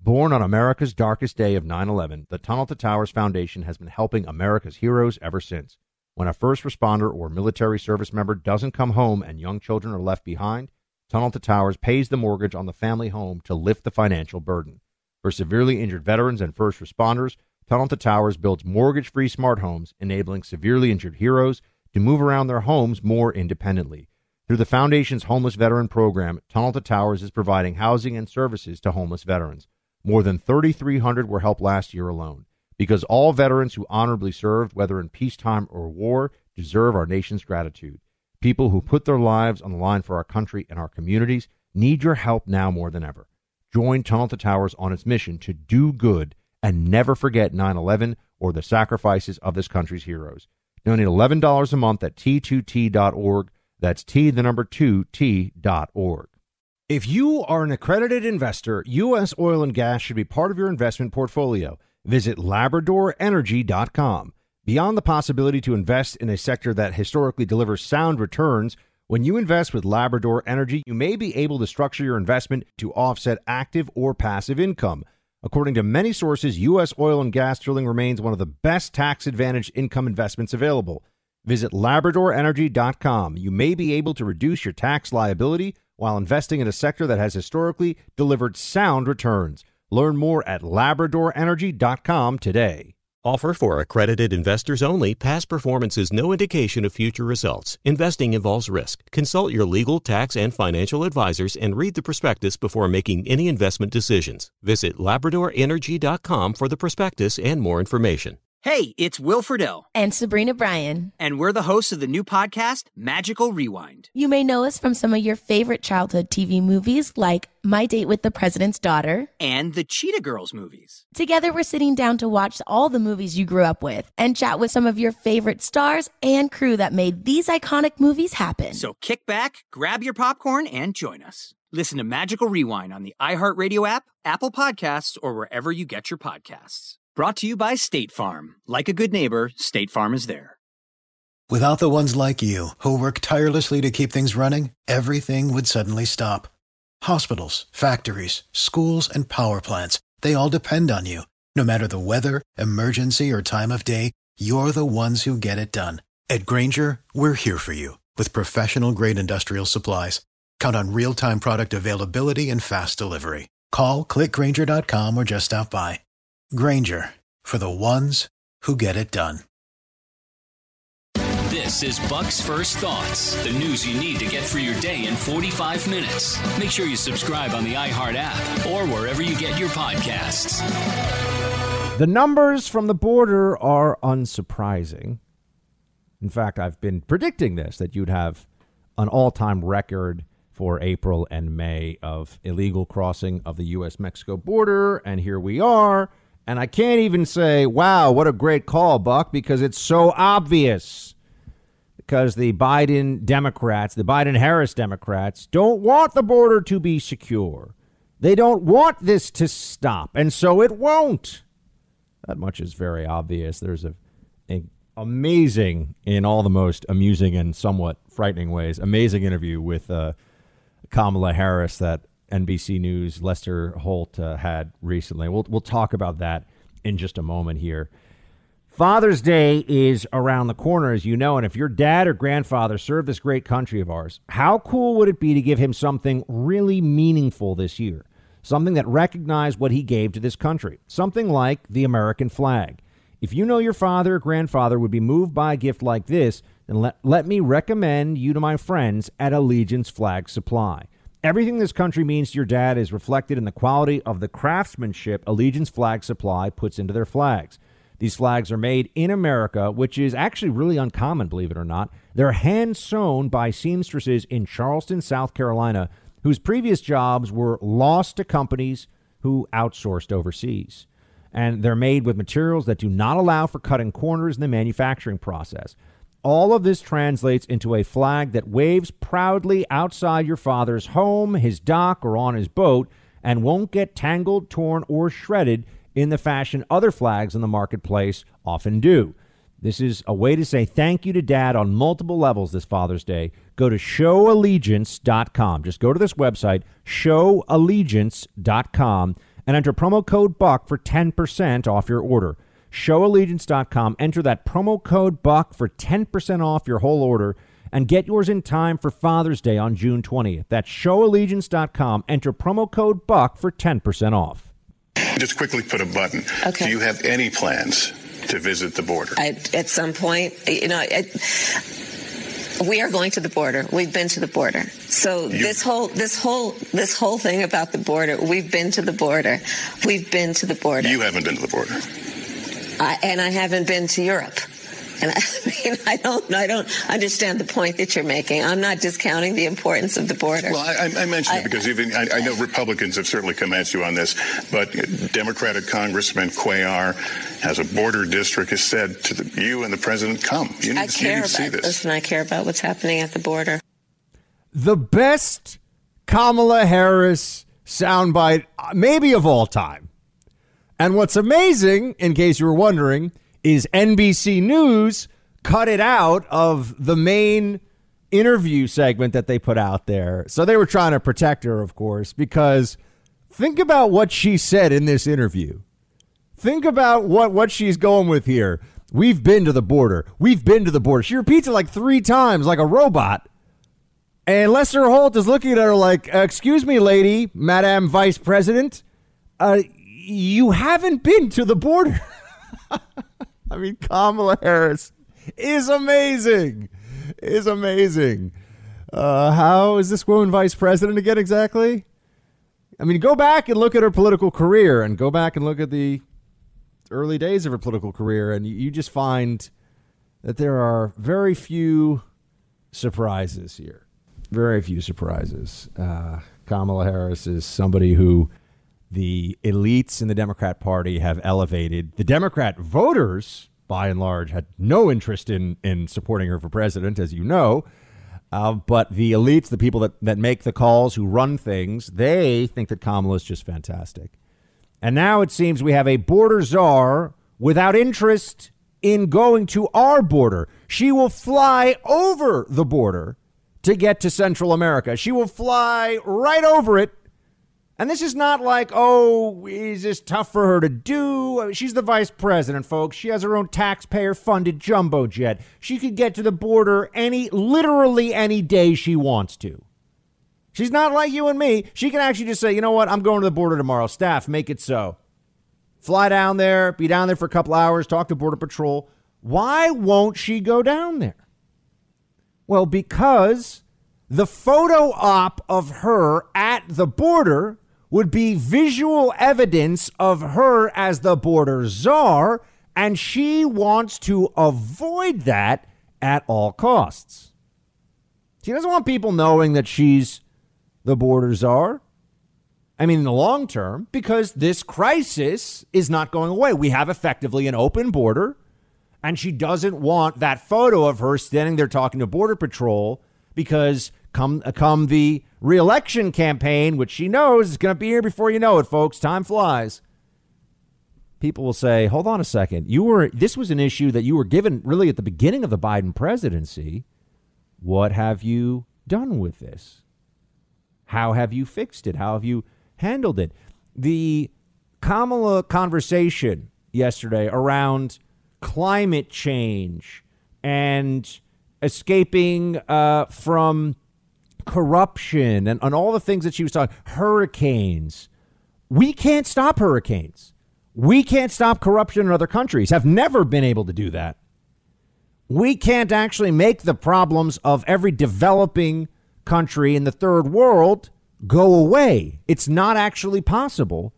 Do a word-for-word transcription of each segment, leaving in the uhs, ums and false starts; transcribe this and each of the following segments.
Born on America's darkest day of nine eleven, the Tunnel to Towers Foundation has been helping America's heroes ever since. When a first responder or military service member doesn't come home and young children are left behind, Tunnel to Towers pays the mortgage on the family home to lift the financial burden. For severely injured veterans and first responders, Tunnel to Towers builds mortgage-free smart homes, enabling severely injured heroes to move around their homes more independently. Through the Foundation's Homeless Veteran Program, Tunnel to Towers is providing housing and services to homeless veterans. More than thirty-three hundred were helped last year alone. Because all veterans who honorably served, whether in peacetime or war, deserve our nation's gratitude. People who put their lives on the line for our country and our communities need your help now more than ever. Join Tunnel to Towers on its mission to do good and never forget nine eleven or the sacrifices of this country's heroes. Donate eleven dollars a month at T two T dot org. That's T, the number two, T dot org. If you are an accredited investor, U S oil and gas should be part of your investment portfolio. Visit Labrador Energy dot com. Beyond the possibility to invest in a sector that historically delivers sound returns, when you invest with Labrador Energy, you may be able to structure your investment to offset active or passive income. According to many sources, U S oil and gas drilling remains one of the best tax-advantaged income investments available. Visit Labrador Energy dot com. You may be able to reduce your tax liability while investing in a sector that has historically delivered sound returns. Learn more at Labrador Energy dot com today. Offer for accredited investors only. Past performance is no indication of future results. Investing involves risk. Consult your legal, tax, and financial advisors and read the prospectus before making any investment decisions. Visit Labrador Energy dot com for the prospectus and more information. Hey, it's Will Friedle. And Sabrina Bryan. And we're the hosts of the new podcast, Magical Rewind. You may know us from some of your favorite childhood T V movies like My Date with the President's Daughter. And the Cheetah Girls movies. Together, we're sitting down to watch all the movies you grew up with and chat with some of your favorite stars and crew that made these iconic movies happen. So kick back, grab your popcorn, and join us. Listen to Magical Rewind on the iHeartRadio app, Apple Podcasts, or wherever you get your podcasts. Brought to you by State Farm. Like a good neighbor, State Farm is there. Without the ones like you, who work tirelessly to keep things running, everything would suddenly stop. Hospitals, factories, schools, and power plants, they all depend on you. No matter the weather, emergency, or time of day, you're the ones who get it done. At Grainger, we're here for you with professional-grade industrial supplies. Count on real-time product availability and fast delivery. Call, click Grainger dot com, or just stop by. Grainger, for the ones who get it done. This is Buck's First Thoughts, the news you need to get through your day in forty-five minutes. Make sure you subscribe on the iHeart app or wherever you get your podcasts. The numbers from the border are unsurprising. In fact, I've been predicting this, that you'd have an all-time record for April and May of illegal crossing of the U S Mexico border, and here we are. And I can't even say, wow, what a great call, Buck, because it's so obvious. Because the Biden Democrats, the Biden-Harris Democrats, don't want the border to be secure. They don't want this to stop, and so it won't. That much is very obvious. There's a, a amazing, in all the most amusing and somewhat frightening ways, amazing interview with uh, Kamala Harris that N B C News' Lester Holt uh, had recently. We'll we'll talk about that in just a moment here. Father's Day is around the corner, as you know, and if your dad or grandfather served this great country of ours, how cool would it be to give him something really meaningful this year? Something that recognized what he gave to this country. Something like the American flag. If you know your father or grandfather would be moved by a gift like this, then let, let me recommend you to my friends at Allegiance Flag Supply. Everything this country means to your dad is reflected in the quality of the craftsmanship Allegiance Flag Supply puts into their flags. These flags are made in America, which is actually really uncommon, believe it or not. They're hand-sewn by seamstresses in Charleston, South Carolina, whose previous jobs were lost to companies who outsourced overseas. And they're made with materials that do not allow for cutting corners in the manufacturing process. All of this translates into a flag that waves proudly outside your father's home, his dock, or on his boat, and won't get tangled, torn, or shredded in the fashion other flags in the marketplace often do. This is a way to say thank you to Dad on multiple levels this Father's Day. Go to show allegiance dot com. Just go to this website, show allegiance dot com, and enter promo code BUCK for ten percent off your order. show allegiance dot com. Enter that promo code BUCK for ten percent off your whole order and get yours in time for Father's Day on June twentieth. That's show allegiance dot com. Enter promo code BUCK for ten percent off. Just quickly put a button. Okay. Do you have any plans to visit the border? I, at some point, you know, I, we are going to the border. We've been to the border. So you, this whole, this whole, this whole thing about the border, we've been to the border. We've been to the border. You haven't been to the border. I, and I haven't been to Europe. And I mean, I don't, I don't understand the point that you're making. I'm not discounting the importance of the border. Well, I, I mentioned I, it because even I, I know Republicans have certainly come at you on this, but Democratic Congressman Cuellar has a border district has said to the, you and the president, come. You need, I care you need about, to see this. Listen, I care about what's happening at the border. The best Kamala Harris soundbite, maybe of all time. And what's amazing, in case you were wondering, is N B C News cut it out of the main interview segment that they put out there. So they were trying to protect her, of course, because think about what she said in this interview. Think about what, what she's going with here. We've been to the border. We've been to the border. She repeats it like three times like a robot. And Lester Holt is looking at her like, excuse me, lady, Madam Vice President, uh, you haven't been to the border. I mean, Kamala Harris is amazing, is amazing. Uh, how is this woman vice president again exactly? I mean, go back and look at her political career and go back and look at the early days of her political career, and you just find that there are very few surprises here. Very few surprises. Uh, Kamala Harris is somebody who the elites in the Democrat Party have elevated. The Democrat voters, by and large, had no interest in, in supporting her for president, as you know. Uh, but the elites, the people that, that make the calls, who run things, they think that Kamala is just fantastic. And now it seems we have a border czar without interest in going to our border. She will fly over the border to get to Central America. She will fly right over it. And this is not like, oh, is this tough for her to do? She's the vice president, folks. She has her own taxpayer-funded jumbo jet. She could get to the border any, literally any day she wants to. She's not like you and me. She can actually just say, you know what, I'm going to the border tomorrow. Staff, make it so. Fly down there, be down there for a couple hours, talk to Border Patrol. Why won't she go down there? Well, because the photo op of her at the border would be visual evidence of her as the border czar, and she wants to avoid that at all costs. She doesn't want people knowing that she's the border czar. I mean, in the long term, because this crisis is not going away. We have effectively an open border, and she doesn't want that photo of her standing there talking to Border Patrol because come, come the re-election campaign, which she knows is going to be here before you know it, folks. Time flies. People will say, hold on a second. You were this was an issue that you were given really at the beginning of the Biden presidency. What have you done with this? How have you fixed it? How have you handled it? The Kamala conversation yesterday around climate change and escaping uh, from corruption and, and all the things that she was talking, hurricanes. We can't stop hurricanes. We can't stop corruption in other countries, have never been able to do that. We can't actually make the problems of every developing country in the third world go away. It's not actually possible.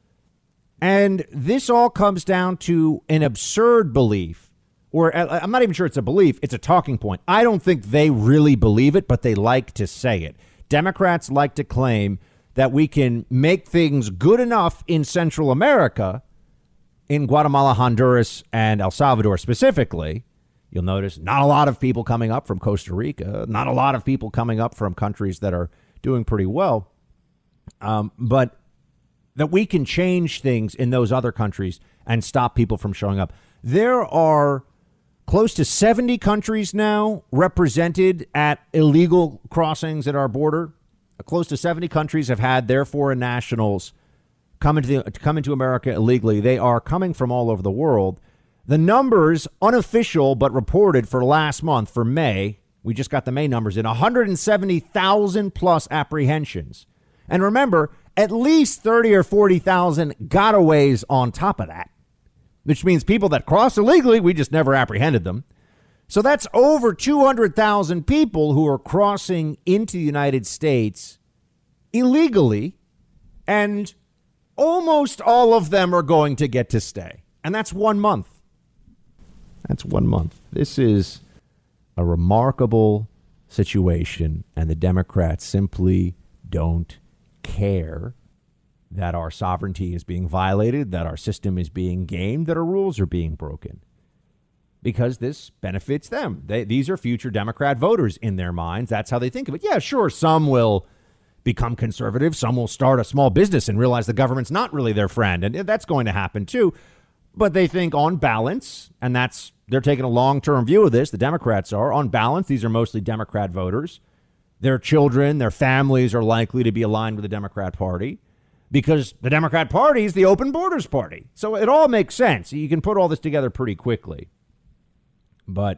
And this all comes down to an absurd belief, or I'm not even sure it's a belief. It's a talking point. I don't think they really believe it, but they like to say it. Democrats like to claim that we can make things good enough in Central America, in Guatemala, Honduras, and El Salvador specifically. You'll notice not a lot of people coming up from Costa Rica, not a lot of people coming up from countries that are doing pretty well, um, but that we can change things in those other countries and stop people from showing up. There are close to seventy countries now represented at illegal crossings at our border. Close to seventy countries have had their foreign nationals come into the, come into America illegally. They are coming from all over the world. The numbers, unofficial but reported for last month, for May, we just got the May numbers in, one hundred seventy thousand plus apprehensions. And remember, at least thirty or forty thousand gotaways on top of that, which means people that cross illegally, we just never apprehended them. So that's over two hundred thousand people who are crossing into the United States illegally, and almost all of them are going to get to stay. And that's one month. That's one month. This is a remarkable situation, and the Democrats simply don't care that our sovereignty is being violated, that our system is being gamed, that our rules are being broken, because this benefits them. They, these are future Democrat voters in their minds. That's how they think of it. Yeah, sure, some will become conservative. Some will start a small business and realize the government's not really their friend, and that's going to happen too. But they think on balance, and that's they're taking a long-term view of this. The Democrats are. On balance, these are mostly Democrat voters. Their children, their families are likely to be aligned with the Democrat Party because the Democrat Party is the open borders party. So it all makes sense. You can put all this together pretty quickly. But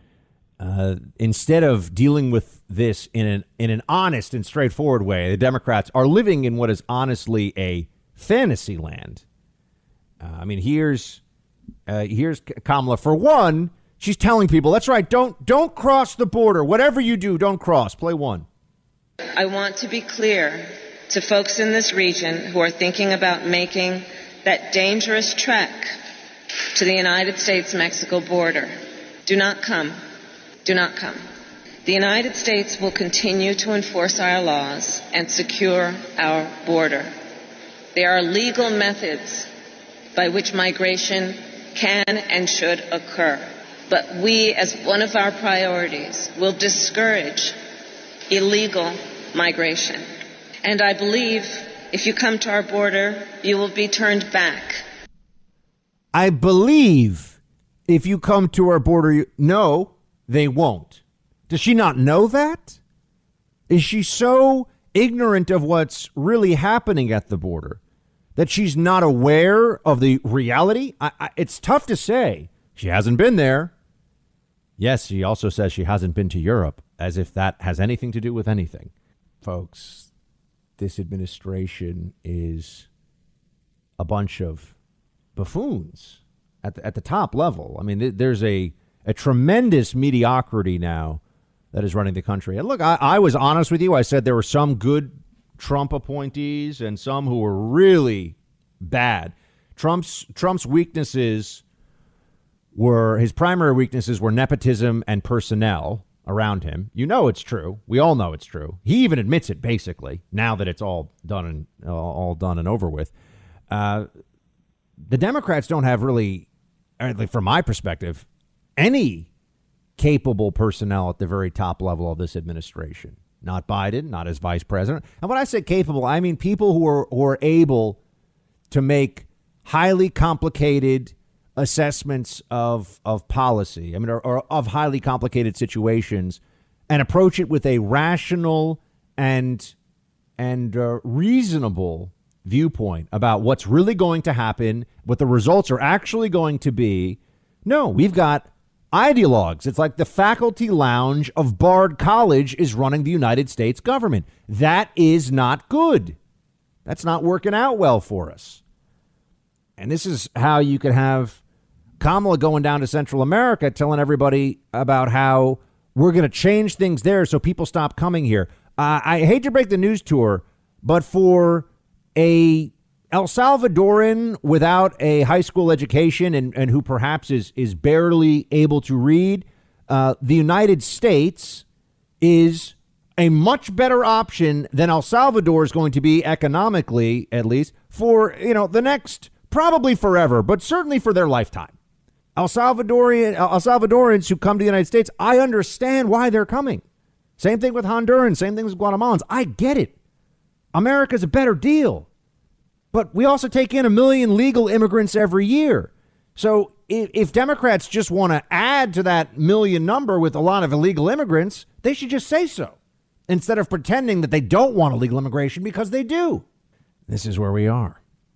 uh, instead of dealing with this in an in an honest and straightforward way, the Democrats are living in what is honestly a fantasy land. Uh, I mean, here's uh, here's Kamala. For one, she's telling people, that's right, don't don't cross the border. Whatever you do, don't cross. Play one. I want to be clear to folks in this region who are thinking about making that dangerous trek to the United States-Mexico border. Do not come. Do not come. The United States will continue to enforce our laws and secure our border. There are legal methods by which migration can and should occur. But we, as one of our priorities, will discourage illegal migration. And I believe if you come to our border, you will be turned back. I believe if you come to our border, you, no, they won't. Does she not know that? Is she so ignorant of what's really happening at the border that she's not aware of the reality? I, I, it's tough to say. She hasn't been there. Yes, she also says she hasn't been to Europe, as if that has anything to do with anything. Folks, this administration is a bunch of buffoons at the, at the top level. I mean, th- there's a, a tremendous mediocrity now that is running the country. And look, I, I was honest with you. I said there were some good Trump appointees and some who were really bad. Trump's Trump's weaknesses were his primary weaknesses were nepotism and personnel around him. You know it's true. We all know it's true. He even admits it, basically, now that it's all done and uh, all done and over with. Uh, the Democrats don't have really, from my perspective, any capable personnel at the very top level of this administration. Not Biden, not as vice president. And when I say capable, I mean people who are, who are able to make highly complicated assessments of of policy, I mean, or, or of highly complicated situations, and approach it with a rational and and uh, reasonable viewpoint about what's really going to happen, what the results are actually going to be. No, we've got ideologues. It's like the faculty lounge of Bard College is running the United States government. That is not good. That's not working out well for us. And this is how you could have Kamala going down to Central America telling everybody about how we're going to change things there so people stop coming here. Uh, I hate to break the news to her, but for a El Salvadoran without a high school education and, and who perhaps is is barely able to read, uh, the United States is a much better option than El Salvador is going to be economically, at least, for, you know, the next, probably forever, but certainly for their lifetime. El Salvadorian, El Salvadorans who come to the United States, I understand why they're coming. Same thing with Hondurans, same thing with Guatemalans. I get it. America's a better deal. But we also take in a million legal immigrants every year. So if, if Democrats just want to add to that million number with a lot of illegal immigrants, they should just say so instead of pretending that they don't want illegal immigration, because they do. This is where we are.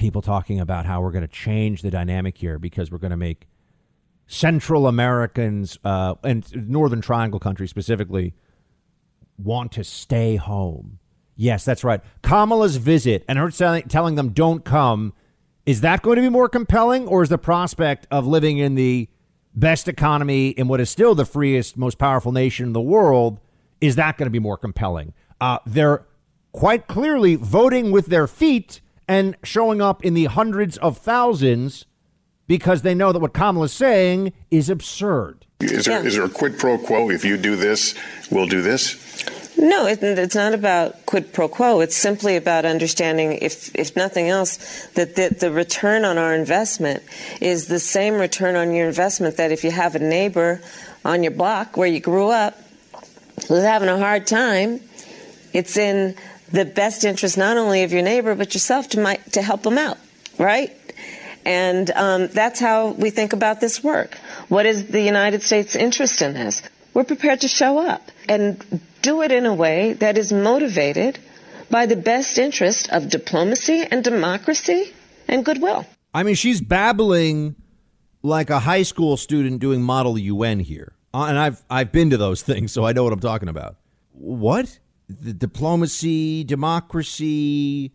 people talking about how we're going to change the dynamic here because we're going to make Central Americans uh, and Northern Triangle countries specifically want to stay home. Yes, that's right. Kamala's visit and her telling, telling them don't come. Is that going to be more compelling, or is the prospect of living in the best economy in what is still the freest, most powerful nation in the world, is that going to be more compelling? Uh, they're quite clearly voting with their feet and showing up in the hundreds of thousands because they know that what Kamala's saying is absurd. Is there, Yeah. is there a quid pro quo? If you do this, we'll do this? No, it, it's not about quid pro quo. It's simply about understanding, if if nothing else, that the, the return on our investment is the same return on your investment that if you have a neighbor on your block where you grew up who's having a hard time, it's in the best interest not only of your neighbor but yourself to might, to help them out, right? And um, that's how we think about this work. What is the United States' interest in this? We're prepared to show up and do it in a way that is motivated by the best interest of diplomacy and democracy and goodwill. I mean, she's babbling like a high school student doing Model U N here. Uh, and I've I've been to those things, so I know what I'm talking about. What? The diplomacy, democracy.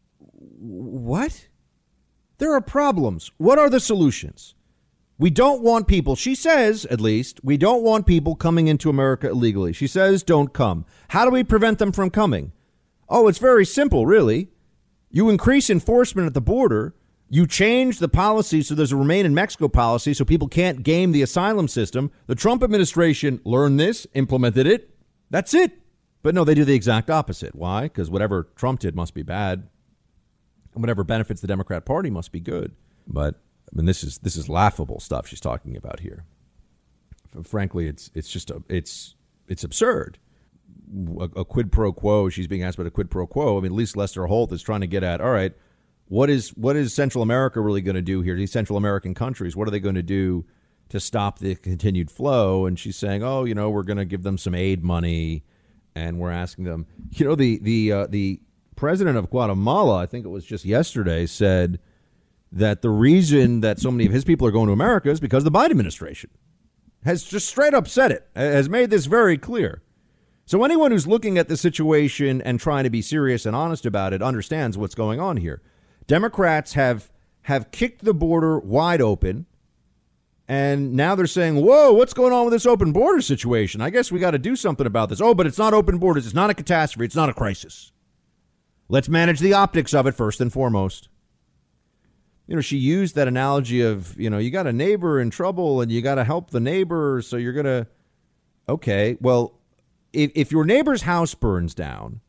What? There are problems. What are the solutions? We don't want people, she says, at least, we don't want people coming into America illegally. She says, don't come. How do we prevent them from coming? Oh, it's very simple, really. You increase enforcement at the border. You change the policy so there's a Remain in Mexico policy so people can't game the asylum system. The Trump administration learned this, implemented it. That's it. But no, they do the exact opposite. Why? Because whatever Trump did must be bad. And whatever benefits the Democrat Party must be good. But I mean, this is this is laughable stuff she's talking about here. Frankly, it's it's just a, it's it's absurd. A, a quid pro quo. She's being asked about a quid pro quo. I mean, at least Lester Holt is trying to get at. All right, what is what is Central America really going to do here? These Central American countries, what are they going to do to stop the continued flow? And she's saying, oh, you know, we're going to give them some aid money, and we're asking them. You know, the the uh, the president of Guatemala, I think it was just yesterday, said that the reason that so many of his people are going to America is because the Biden administration has just straight up said it, has made this very clear. So anyone who's looking at the situation and trying to be serious and honest about it understands what's going on here. Democrats have have kicked the border wide open, and now they're saying, whoa, what's going on with this open border situation? I guess we got to do something about this. Oh, but it's not open borders. It's not a catastrophe. It's not a crisis. Let's manage the optics of it first and foremost. You know, she used that analogy of, you know, you got a neighbor in trouble and you got to help the neighbor. So you're going to. OK, well, if, if your neighbor's house burns down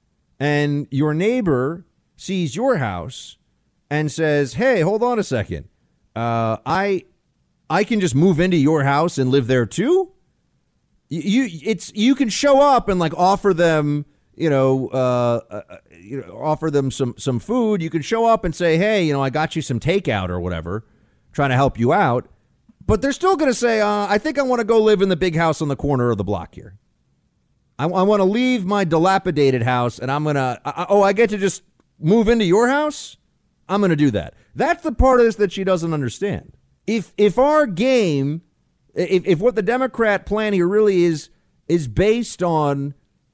and your neighbor sees your house and says, hey, hold on a second, uh, I I can just move into your house and live there, too. You, you it's you can show up and like offer them, you know, uh, uh, you know, offer them some some food. You can show up and say, hey, you know, I got you some takeout or whatever, trying to help you out. But they're still going to say, uh, I think I want to go live in the big house on the corner of the block here. I, I want to leave my dilapidated house and I'm going to. Oh, I get to just move into your house. I'm going to do that. That's the part of this that she doesn't understand. If if our game, if, if what the Democrat plan here really is, is based on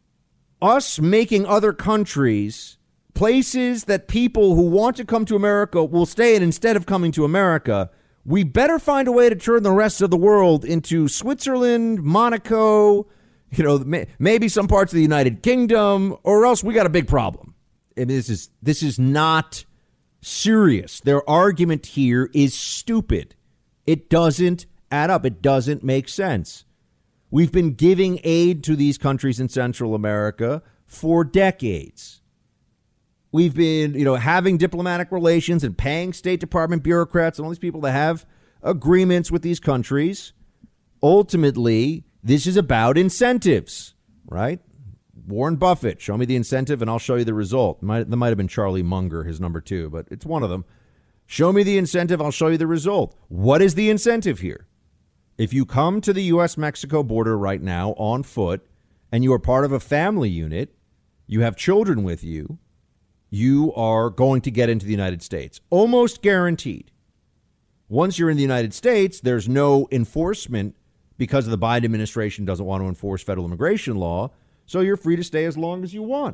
us making other countries places that people who want to come to America will stay in instead of coming to America, we better find a way to turn the rest of the world into Switzerland, Monaco, you know, may, maybe some parts of the United Kingdom, or else we got a big problem. And this is this is not serious. Their argument here is stupid. It doesn't add up. It doesn't make sense. We've been giving aid to these countries in Central America for decades. We've been, you know, having diplomatic relations and paying State Department bureaucrats and all these people that have agreements with these countries. Ultimately, this is about incentives, right? Warren Buffett, show me the incentive and I'll show you the result. Might, that might have been Charlie Munger, his number two, but it's one of them. Show me the incentive, I'll show you the result. What is the incentive here? If you come to the U S Mexico border right now on foot and you are part of a family unit, you have children with you, you are going to get into the United States. Almost guaranteed. Once you're in the United States, there's no enforcement because the Biden administration doesn't want to enforce federal immigration law, so you're free to stay as long as you want.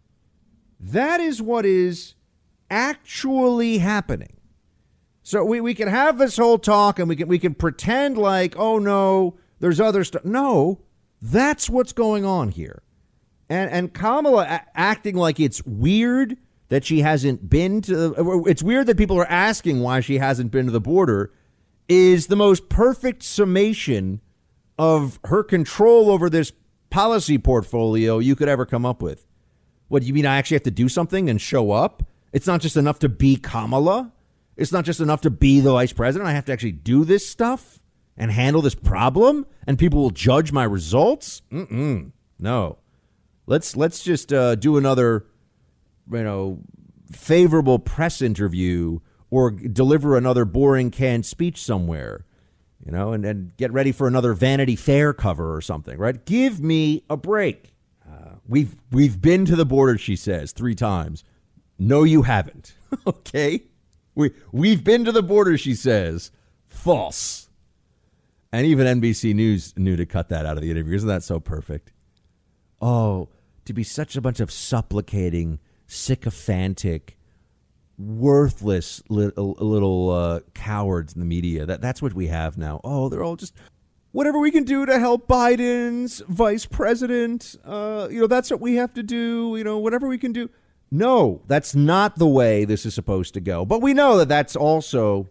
That is what is actually happening. So we, we can have this whole talk and we can we can pretend like, oh, no, there's other stuff. No, that's what's going on here. And and Kamala a- acting like it's weird that she hasn't been to. It's weird that people are asking why she hasn't been to the border is the most perfect summation of her control over this policy portfolio you could ever come up with. What, you mean I actually have to do something and show up? It's not just enough to be Kamala. It's not just enough to be the vice president. I have to actually do this stuff and handle this problem, and people will judge my results. Mm-mm. No, let's let's just uh, do another, you know, favorable press interview or deliver another boring canned speech somewhere, you know, and, and get ready for another Vanity Fair cover or something. Right? Give me a break. Uh, we've we've been to the border, she says, three times. No, you haven't. OK, we we've been to the border, she says. False. And even N B C News knew to cut that out of the interview. Isn't that so perfect? Oh, to be such a bunch of supplicating, sycophantic, worthless little, little uh, cowards in the media. That That's what we have now. Oh, they're all just whatever we can do to help Biden's vice president. Uh, you know, that's what we have to do. You know, whatever we can do. No, that's not the way this is supposed to go. But we know that that's also...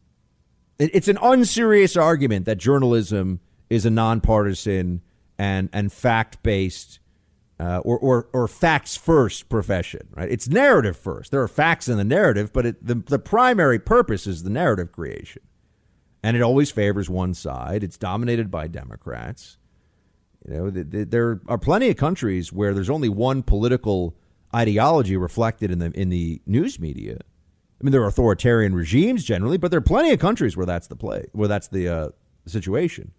It's an unserious argument that journalism is a nonpartisan and and fact-based uh, or, or or facts-first profession, right? It's narrative first. There are facts in the narrative, but it, the, the primary purpose is the narrative creation. And it always favors one side. It's dominated by Democrats. You know, the, the, there are plenty of countries where there's only one political ideology reflected in the in the news media. I mean, there are authoritarian regimes generally, but there are plenty of countries where that's the play, where that's the uh, situation.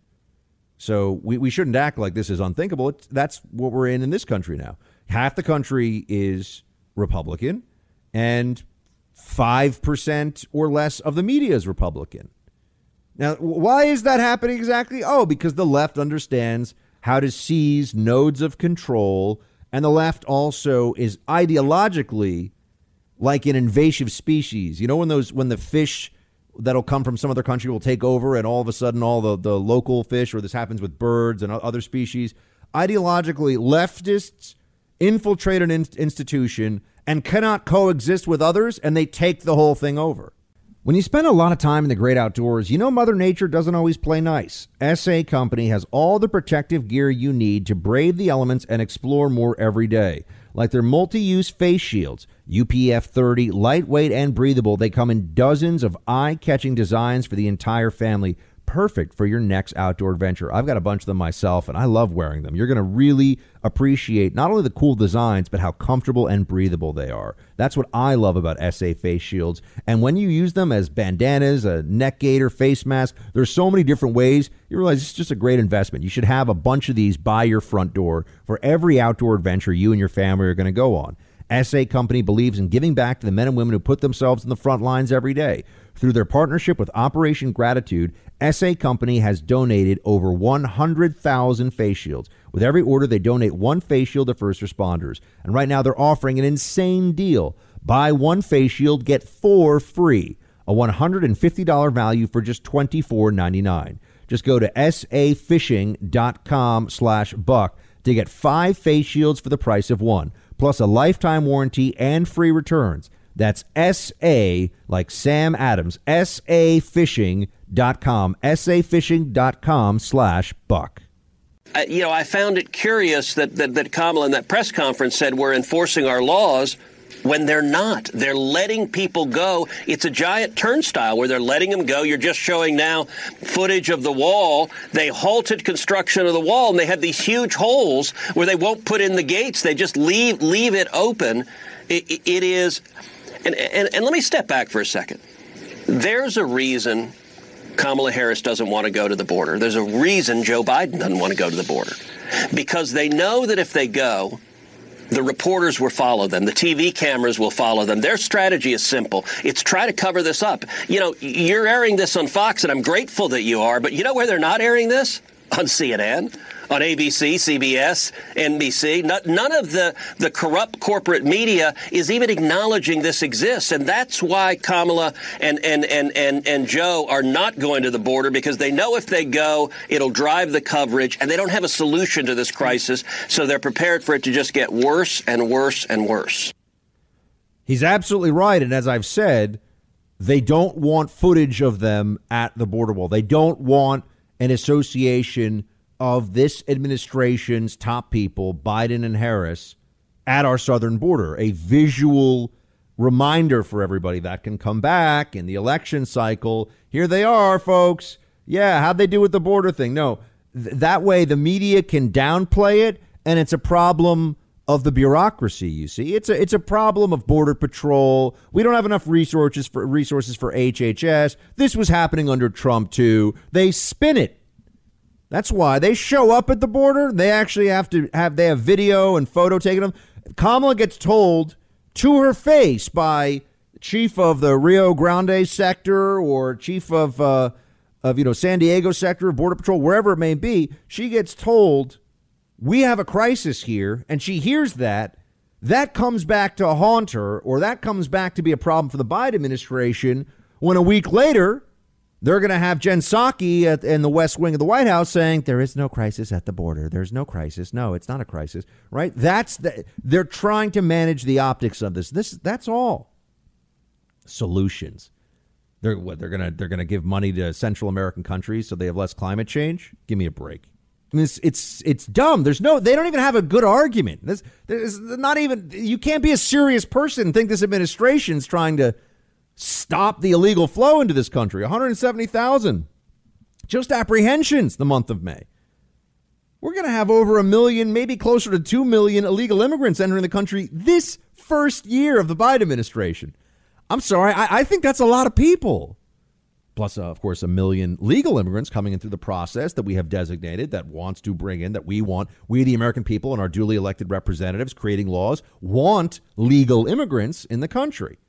So we, we shouldn't act like this is unthinkable. It's, that's what we're in in this country now. Half the country is Republican, and five percent or less of the media is Republican. Now, why is that happening exactly? Oh, because the left understands how to seize nodes of control, and the left also is ideologically like an invasive species. You know, when those when the fish that'll come from some other country will take over and all of a sudden all the, the local fish, or this happens with birds and other species, ideologically leftists infiltrate an in- institution and cannot coexist with others, and they take the whole thing over. When you spend a lot of time in the great outdoors, you know Mother Nature doesn't always play nice. S A Company has all the protective gear you need to brave the elements and explore more every day. Like their multi-use face shields, U P F thirty, lightweight and breathable. They come in dozens of eye-catching designs for the entire family. Perfect for your next outdoor adventure. I've got a bunch of them myself, and I love wearing them. You're going to really appreciate not only the cool designs, but how comfortable and breathable they are. That's what I love about S A face shields. And when you use them as bandanas, a neck gaiter, face mask, there's so many different ways. You realize it's just a great investment. You should have a bunch of these by your front door for every outdoor adventure you and your family are going to go on. S A Company believes in giving back to the men and women who put themselves in the front lines every day. Through their partnership with Operation Gratitude, S A Company has donated over one hundred thousand face shields. With every order, they donate one face shield to first responders. And right now, they're offering an insane deal. Buy one face shield, get four free. A one hundred fifty dollars value for just twenty-four ninety-nine. Just go to safishing.com slash buck to get five face shields for the price of one, plus a lifetime warranty and free returns. That's S A, like Sam Adams, S A fishing dot com, S A fishing dot com slash buck. Uh, you know, I found it curious that, that, that Kamala in that press conference said we're enforcing our laws when they're not. They're letting people go. It's a giant turnstile where they're letting them go. You're just showing now footage of the wall. They halted construction of the wall, and they have these huge holes where they won't put in the gates. They just leave leave it open. It, it, it is, and, and, and let me step back for a second. There's a reason Kamala Harris doesn't want to go to the border. There's a reason Joe Biden doesn't want to go to the border. Because they know that if they go, The reporters will follow them. The T V cameras will follow them. Their strategy is simple. It's try to cover this up. You know, you're airing this on Fox, and I'm grateful that you are, but you know where they're not airing this? On C N N, on A B C, C B S, N B C. Not, none of the, the corrupt corporate media is even acknowledging this exists. And that's why Kamala and, and, and, and, and Joe are not going to the border, because they know if they go, it'll drive the coverage, and they don't have a solution to this crisis. So they're prepared for it to just get worse and worse and worse. He's absolutely right. And as I've said, they don't want footage of them at the border wall. They don't want an association of this administration's top people, Biden and Harris, at our southern border, a visual reminder for everybody that can come back in the election cycle. Here they are, folks. Yeah, how'd they do with the border thing? No, th- that way the media can downplay it, and it's a problem of the bureaucracy, you see. It's a it's a problem of Border Patrol. We don't have enough resources for resources for H H S. This was happening under Trump, too. They spin it. That's why they show up at the border. They actually have to have they have video and photo taken of them. Kamala gets told to her face by chief of the Rio Grande sector or chief of uh, of, you know, San Diego sector of Border Patrol, wherever it may be. She gets told we have a crisis here, and she hears that. That comes back to haunt her, or that comes back to be a problem for the Biden administration when a week later they're going to have Jen Psaki at, in the West Wing of the White House saying there is no crisis at the border. There's no crisis. No, it's not a crisis. Right. That's the, they're trying to manage the optics of this. This that's all. Solutions. They're what they're going to they're going to give money to Central American countries so they have less climate change. Give me a break. I mean, it's it's it's dumb. There's no they don't even have a good argument. This there's not even you can't be a serious person and think this administration's trying to stop the illegal flow into this country. one hundred seventy thousand just apprehensions the month of May. We're going to have over a million, maybe closer to two million illegal immigrants entering the country this first year of the Biden administration. I'm sorry. I, I think that's a lot of people. Plus, uh, of course, a million legal immigrants coming in through the process that we have designated that wants to bring in that we want. We, the American people and our duly elected representatives creating laws, want legal immigrants in the country.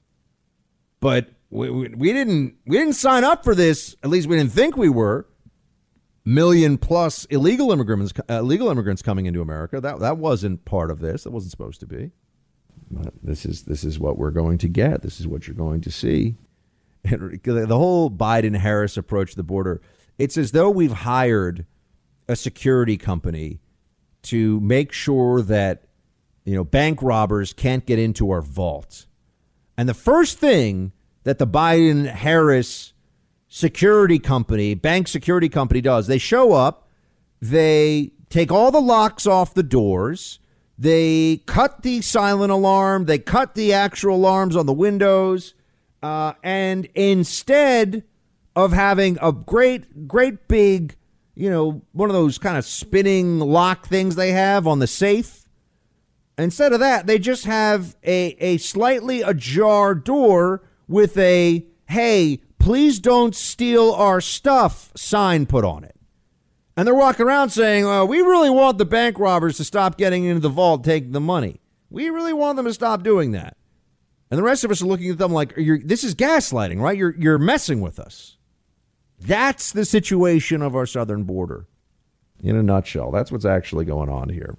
But we, we, we didn't we didn't sign up for this. At least we didn't think we were. Million plus illegal immigrants, uh, illegal immigrants coming into America. That that wasn't part of this. That wasn't supposed to be. But this is this is what we're going to get. This is what you're going to see. And the whole Biden-Harris approach to the border. It's as though we've hired a security company to make sure that, you know, bank robbers can't get into our vault. And the first thing that the Biden-Harris security company, bank security company does, they show up, they take all the locks off the doors, they cut the silent alarm, they cut the actual alarms on the windows, uh, and instead of having a great, great big, you know, one of those kind of spinning lock things they have on the safe, instead of that, they just have a, a slightly ajar door with a, hey, please don't steal our stuff sign put on it. And they're walking around saying, oh, we really want the bank robbers to stop getting into the vault, taking the money. We really want them to stop doing that. And the rest of us are looking at them like, you're, this is gaslighting, right? You're, you're messing with us. That's the situation of our southern border in a nutshell. That's what's actually going on here.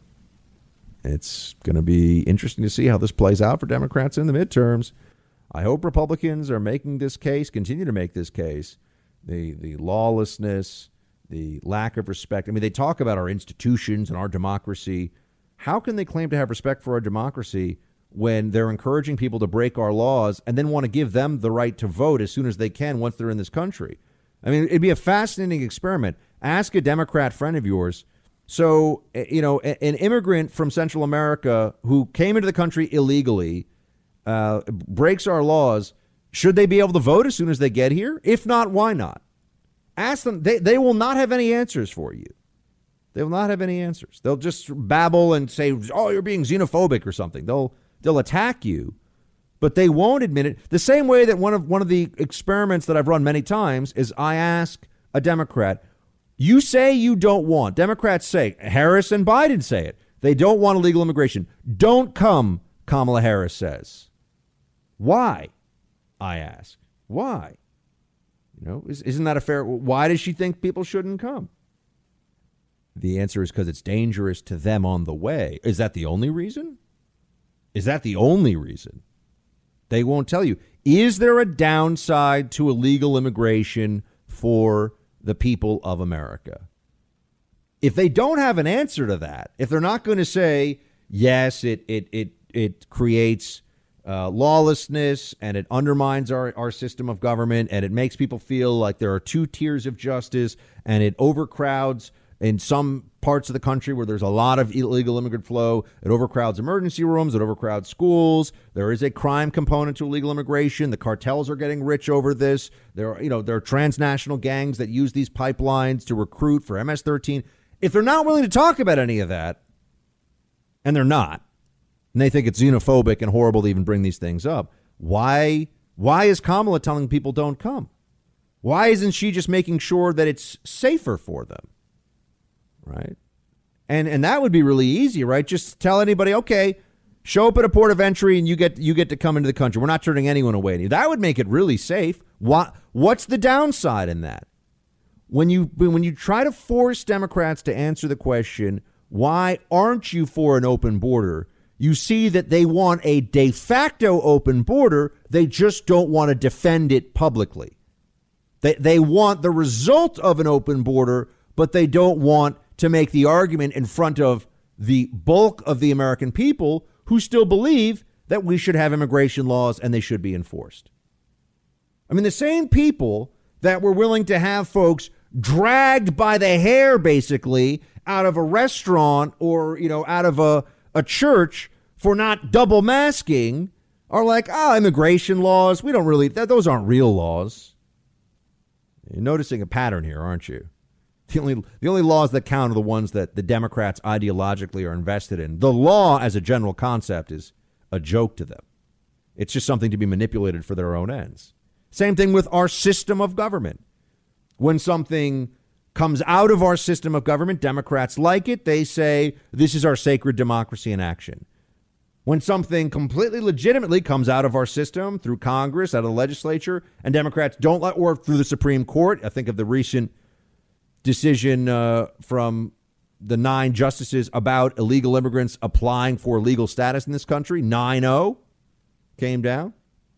It's going to be interesting to see how this plays out for Democrats in the midterms. I hope Republicans are making this case, continue to make this case. The the lawlessness, the lack of respect. I mean, they talk about our institutions and our democracy. How can they claim to have respect for our democracy when they're encouraging people to break our laws and then want to give them the right to vote as soon as they can once they're in this country? I mean, it'd be a fascinating experiment. Ask a Democrat friend of yours. So, you know, an immigrant from Central America who came into the country illegally, uh, breaks our laws. Should they be able to vote as soon as they get here? If not, why not? Ask them. They, they will not have any answers for you. They will not have any answers. They'll just babble and say, oh, you're being xenophobic or something. They'll they'll attack you, but they won't admit it. The same way that one of one of the experiments that I've run many times is I ask a Democrat, you say you don't want, Democrats say, Harris and Biden say it, They don't want illegal immigration. Don't come, Kamala Harris says. Why? I ask. Why? You know, is, isn't that a fair? Why does she think people shouldn't come? The answer is because it's dangerous to them on the way. Is that the only reason? Is that the only reason? They won't tell you. Is there a downside to illegal immigration for the people of America? If they don't have an answer to that, if they're not going to say, yes, it it it it creates uh, lawlessness and it undermines our, our system of government and it makes people feel like there are two tiers of justice and it overcrowds in some parts of the country where there's a lot of illegal immigrant flow, it overcrowds emergency rooms, it overcrowds schools. There is a crime component to illegal immigration. The cartels are getting rich over this. There are, you know, there are transnational gangs that use these pipelines to recruit for M S thirteen. If they're not willing to talk about any of that, and they're not, and they think it's xenophobic and horrible to even bring these things up, why why is Kamala telling people don't come? Why isn't she just making sure that it's safer for them? Right. And and that would be really easy, right? Just tell anybody, OK, show up at a port of entry and you get you get to come into the country. We're not turning anyone away. That would make it really safe. What what's the downside in that? When you when you try to force Democrats to answer the question, why aren't you for an open border? You see that they want a de facto open border. They just don't want to defend it publicly. They they want the result of an open border, but they don't want to make the argument in front of the bulk of the American people who still believe that we should have immigration laws and they should be enforced. I mean, the same people that were willing to have folks dragged by the hair, basically, out of a restaurant or, you know, out of a, a church for not double masking are like, oh, immigration laws. We don't really, that, those aren't real laws. You're noticing a pattern here, aren't you? The only the only laws that count are the ones that the Democrats ideologically are invested in. The law as a general concept is a joke to them. It's just something to be manipulated for their own ends. Same thing with our system of government. When something comes out of our system of government, Democrats like it. They say this is our sacred democracy in action. When something completely legitimately comes out of our system through Congress, out of the legislature, and Democrats don't like, or through the Supreme Court, I think of the recent decision uh, from the nine justices about illegal immigrants applying for legal status in this country, nine oh came down.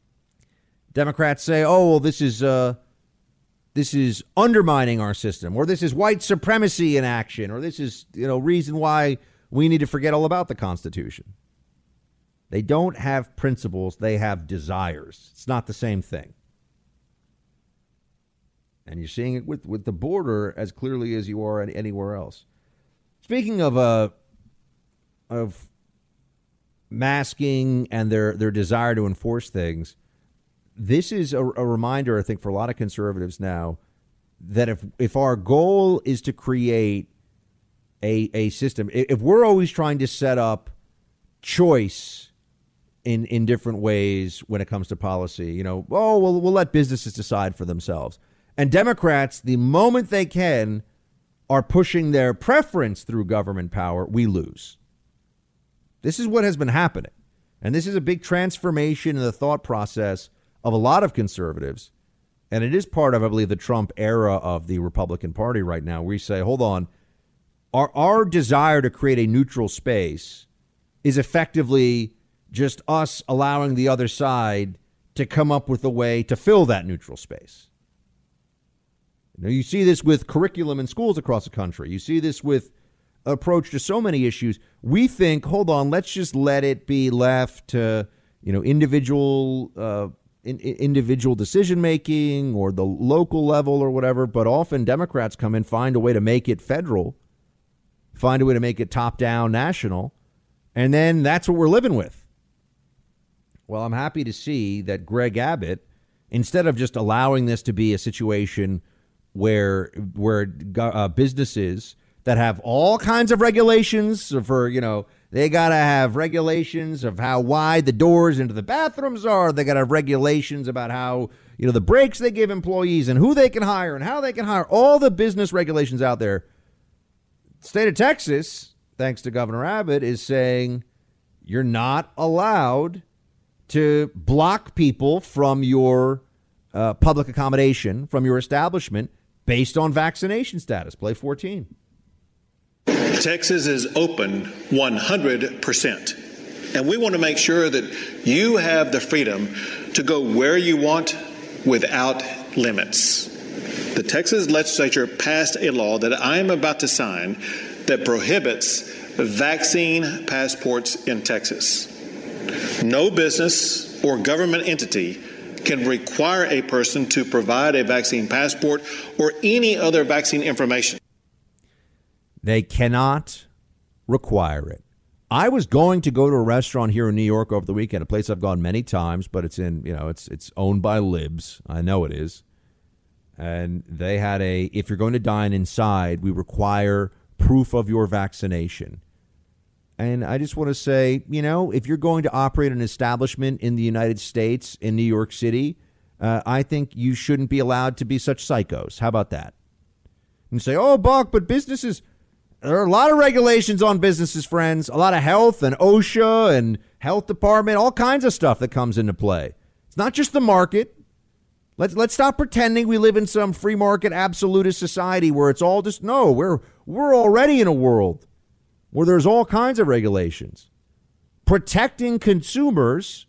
Democrats say, oh, well, this is uh, this is undermining our system, or this is white supremacy in action, or this is, you know, reason why we need to forget all about the Constitution. They don't have principles. They have desires. It's not the same thing. And you're seeing it with, with the border as clearly as you are anywhere else. Speaking of uh, of masking and their, their desire to enforce things, this is a, a reminder, I think, for a lot of conservatives now that if if our goal is to create a a system, if we're always trying to set up choice in in different ways when it comes to policy, you know, oh, well, we'll let businesses decide for themselves. And Democrats, the moment they can, are pushing their preference through government power, we lose. This is what has been happening. And this is a big transformation in the thought process of a lot of conservatives. And it is part of, I believe, the Trump era of the Republican Party right now. We say, hold on, our, our desire to create a neutral space is effectively just us allowing the other side to come up with a way to fill that neutral space. You know, you see this with curriculum in schools across the country. You see this with approach to so many issues. We think, hold on, let's just let it be left to, you know, individual uh, in, individual decision making or the local level or whatever. But often Democrats come in, find a way to make it federal, find a way to make it top down national. And then that's what we're living with. Well, I'm happy to see that Greg Abbott, instead of just allowing this to be a situation where where uh, businesses that have all kinds of regulations for, you know, they got to have regulations of how wide the doors into the bathrooms are. They got to have regulations about how, you know, the breaks they give employees and who they can hire and how they can hire, all the business regulations out there. State of Texas thanks to Governor Abbott, is saying you're not allowed to block people from your uh, public accommodation, from your establishment, based on vaccination status. Play fourteen. Texas is open one hundred percent. And we want to make sure that you have the freedom to go where you want without limits. The Texas legislature passed a law that I am about to sign that prohibits vaccine passports in Texas. No business or government entity can require a person to provide a vaccine passport or any other vaccine information. They cannot require it. I was going to go to a restaurant here in New York over the weekend, a place I've gone many times, but it's in, you know, it's it's owned by libs. I know it is. And they had a, if you're going to dine inside, we require proof of your vaccination. And I just want to say, you know, if you're going to operate an establishment in the United States, in New York City, uh, I think you shouldn't be allowed to be such psychos. How about that? And say, oh, Buck, but businesses, there are a lot of regulations on businesses, friends, a lot of health and OSHA and health department, all kinds of stuff that comes into play. It's not just the market. Let's let's stop pretending we live in some free market absolutist society where it's all just, no, we're we're already in a world where there's all kinds of regulations. Protecting consumers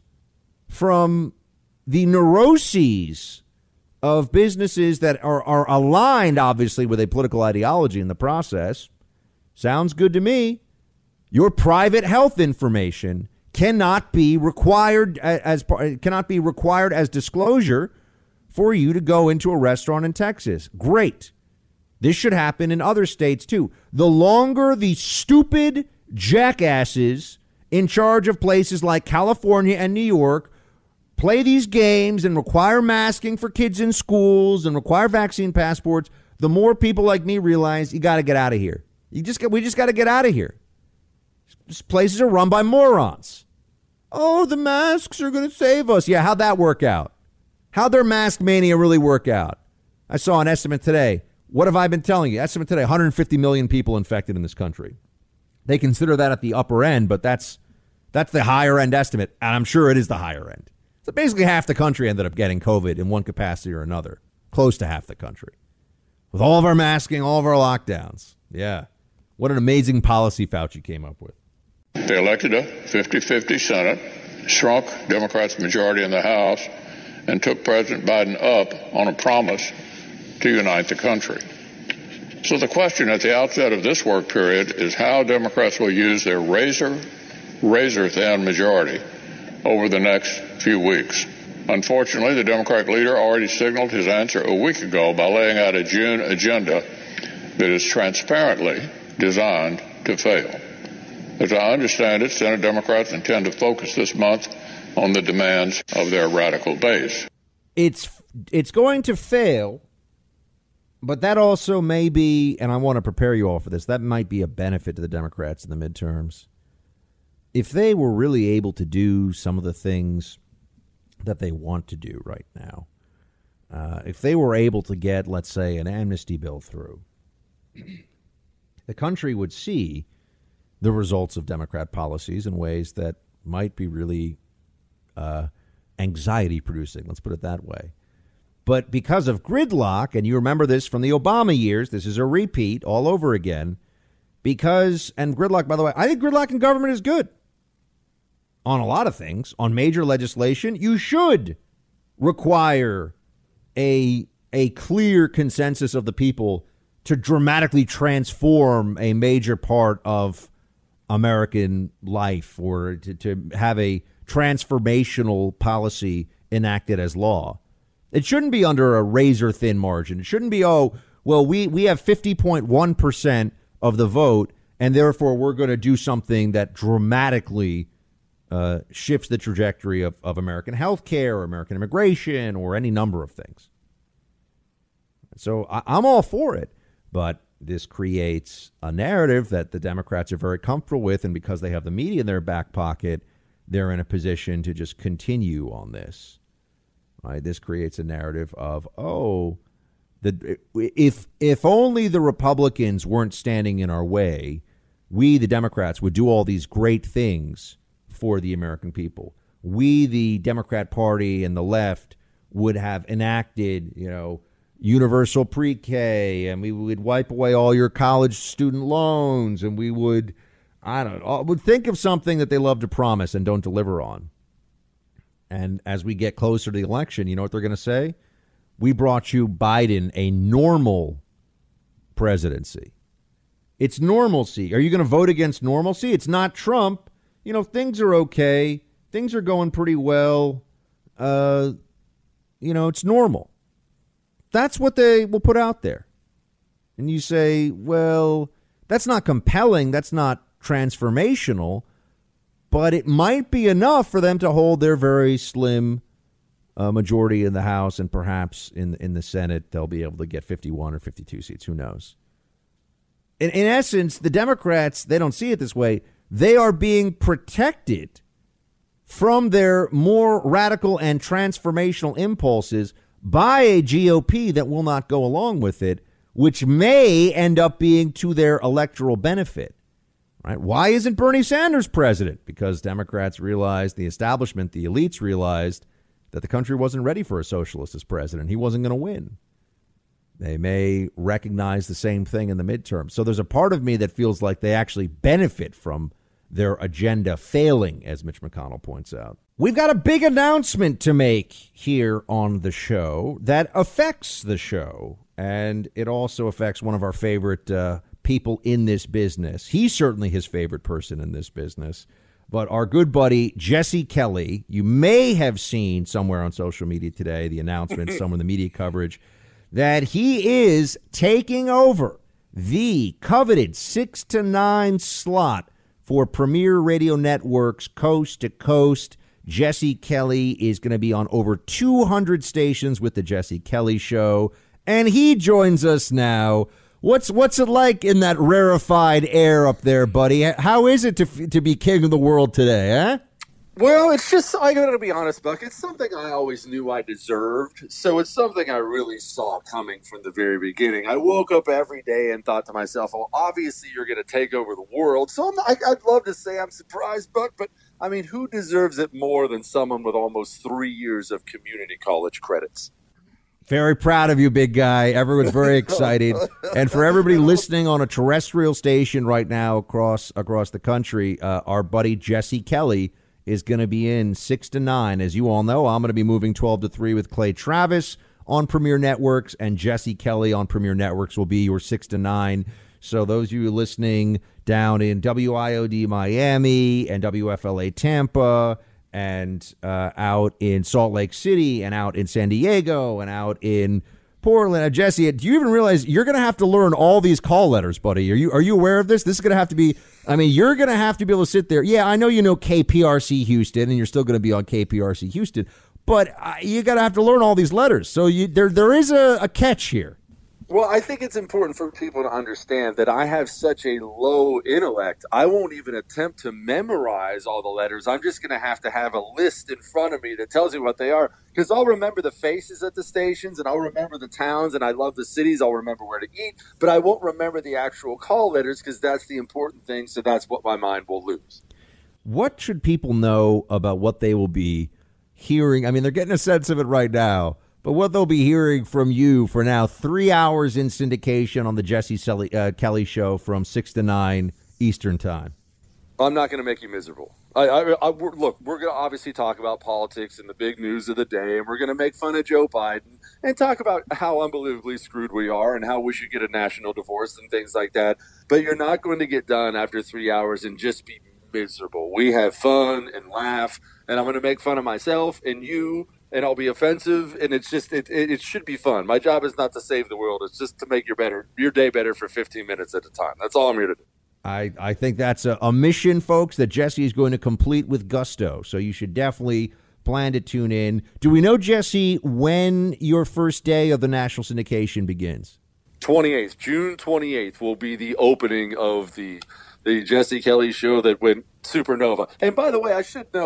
from the neuroses of businesses that are, are aligned, obviously, with a political ideology in the process. Sounds good to me. Your private health information cannot be required as cannot be required as disclosure for you to go into a restaurant in Texas. Great. This should happen in other states, too. The longer the stupid jackasses in charge of places like California and New York play these games and require masking for kids in schools and require vaccine passports, the more people like me realize you got to get out of here. You just got, we just got to get out of here. These places are run by morons. Oh, the masks are going to save us. Yeah, how'd that work out? How'd their mask mania really work out? I saw an estimate today. What have I been telling you? Estimate today, one hundred fifty million people infected in this country. They consider that at the upper end, but that's that's the higher end estimate, and I'm sure it is the higher end. So basically half the country ended up getting COVID in one capacity or another. Close to half the country. With all of our masking, all of our lockdowns. Yeah. What an amazing policy Fauci came up with. They elected a fifty-fifty Senate, shrunk Democrats' majority in the House, and took President Biden up on a promise to unite the country. So the question at the outset of this work period is how Democrats will use their razor, razor-thin majority over the next few weeks. Unfortunately, the Democratic leader already signaled his answer a week ago by laying out a June agenda that is transparently designed to fail. As I understand it, Senate Democrats intend to focus this month on the demands of their radical base. It's it's going to fail, but that also may be, and I want to prepare you all for this, that might be a benefit to the Democrats in the midterms. If they were really able to do some of the things that they want to do right now, uh, if they were able to get, let's say, an amnesty bill through, the country would see the results of Democrat policies in ways that might be really uh, anxiety-producing. Let's put it that way. But because of gridlock, and you remember this from the Obama years, this is a repeat all over again, because, and gridlock, by the way, I think gridlock in government is good. On a lot of things, on major legislation, you should require a, a clear consensus of the people to dramatically transform a major part of American life, or to, to have a transformational policy enacted as law. It shouldn't be under a razor thin margin. It shouldn't be, oh, well, we, we have fifty point one percent of the vote, and therefore we're going to do something that dramatically uh, shifts the trajectory of, of American health care or American immigration or any number of things. So I, I'm all for it. But this creates a narrative that the Democrats are very comfortable with. And because they have the media in their back pocket, they're in a position to just continue on this. Right? This creates a narrative of, oh, the, if if only the Republicans weren't standing in our way, we, the Democrats, would do all these great things for the American people. We, the Democrat Party and the left, would have enacted, you know, universal pre-K, and we would wipe away all your college student loans, and we would, I don't know, would think of something that they love to promise and don't deliver on. And as we get closer to the election, you know what they're going to say? We brought you Biden, a normal presidency. It's normalcy. Are you going to vote against normalcy? It's not Trump. You know, things are okay. Things are going pretty well. Uh, you know, it's normal. That's what they will put out there. And you say, well, that's not compelling. That's not transformational. But it might be enough for them to hold their very slim uh, majority in the House, and perhaps in in the Senate, they'll be able to get fifty-one or fifty-two seats. Who knows? In, in essence, the Democrats, they don't see it this way. They are being protected from their more radical and transformational impulses by a G O P that will not go along with it, which may end up being to their electoral benefit. Right? Why isn't Bernie Sanders president? Because Democrats realized, the establishment, the elites realized that the country wasn't ready for a socialist as president. He wasn't going to win. They may recognize the same thing in the midterm. So there's a part of me that feels like they actually benefit from their agenda failing, as Mitch McConnell points out. We've got a big announcement to make here on the show that affects the show, and it also affects one of our favorite uh, people in this business. He's certainly his favorite person in this business. But our good buddy, Jesse Kelly, you may have seen somewhere on social media today, the announcement, some of the media coverage, that he is taking over the coveted six to nine slot for Premier Radio Network's Coast to Coast. Jesse Kelly is going to be on over two hundred stations with the Jesse Kelly Show. And he joins us now. What's what's it like in that rarefied air up there, buddy? How is it to to be king of the world today, eh? Well, it's just, I got to be honest, Buck, it's something I always knew I deserved. So it's something I really saw coming from the very beginning. I woke up every day and thought to myself, well, obviously you're going to take over the world. So I'm not, I, I'd love to say I'm surprised, Buck, but I mean, who deserves it more than someone with almost three years of community college credits? Very proud of you, big guy. Everyone's very excited. And for everybody listening on a terrestrial station right now across across the country, uh, our buddy Jesse Kelly is going to be in six to nine. As you all know, I'm going to be moving twelve to three with Clay Travis on Premier Networks, and Jesse Kelly on Premier Networks will be your six to nine. So those of you listening down in W I O D Miami and W F L A Tampa, and uh, out in Salt Lake City, and out in San Diego, and out in Portland. Uh, Jesse, do you even realize you're going to have to learn all these call letters, buddy? Are you are you aware of this? This is going to have to be, I mean, you're going to have to be able to sit there. Yeah, I know you know K P R C Houston, and you're still going to be on K P R C Houston, but uh, you got to have to learn all these letters. So you, there there is a, a catch here. Well, I think it's important for people to understand that I have such a low intellect. I won't even attempt to memorize all the letters. I'm just going to have to have a list in front of me that tells you what they are, because I'll remember the faces at the stations, and I'll remember the towns, and I love the cities. I'll remember where to eat, but I won't remember the actual call letters, because that's the important thing. So that's what my mind will lose. What should people know about what they will be hearing? I mean, they're getting a sense of it right now. But what they'll be hearing from you for now, three hours in syndication on the Jesse Kelly, uh, Kelly Show from six to nine Eastern Time. I'm not going to make you miserable. I, I, I, we're, look, we're going to obviously talk about politics and the big news of the day, and we're going to make fun of Joe Biden and talk about how unbelievably screwed we are and how we should get a national divorce and things like that. But you're not going to get done after three hours and just be miserable. We have fun and laugh, and I'm going to make fun of myself and you, and I'll be offensive, and it's just it, it it should be fun. My job is not to save the world; it's just to make your better your day better for fifteen minutes at a time. That's all I'm here to do. I, I think that's a, a mission, folks, that Jesse is going to complete with gusto. So you should definitely plan to tune in. Do we know, Jesse, when your first day of the national syndication begins? twenty-eighth, June twenty-eighth will be the opening of the the Jesse Kelly Show that went supernova. And by the way, I should note,